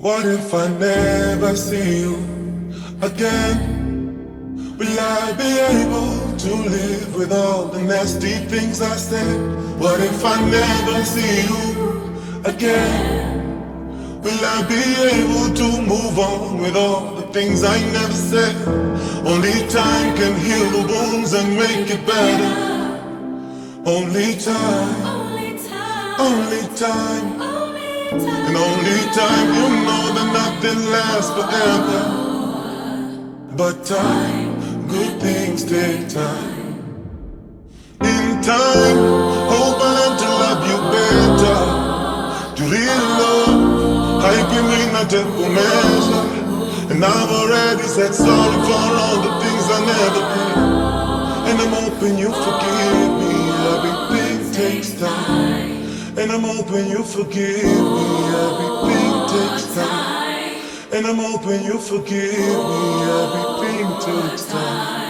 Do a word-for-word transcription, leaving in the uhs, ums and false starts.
What if I never see you again? Will I be able to live with all the nasty things I said? What if I never see you again? Will I be able to move on with all the things I never said? Only time can heal the wounds and make it better. Only time, only time, and only time. You know that nothing lasts forever. But time, good things take time. In time, hope I learn to love you better. To real love, I bring a temple measure. And I've already said sorry for all the things I never did. And I'm hoping you forgive me. Everything takes time. And I'm hoping you forgive me. Everything takes time. And I'm hoping you forgive me. Everything takes time.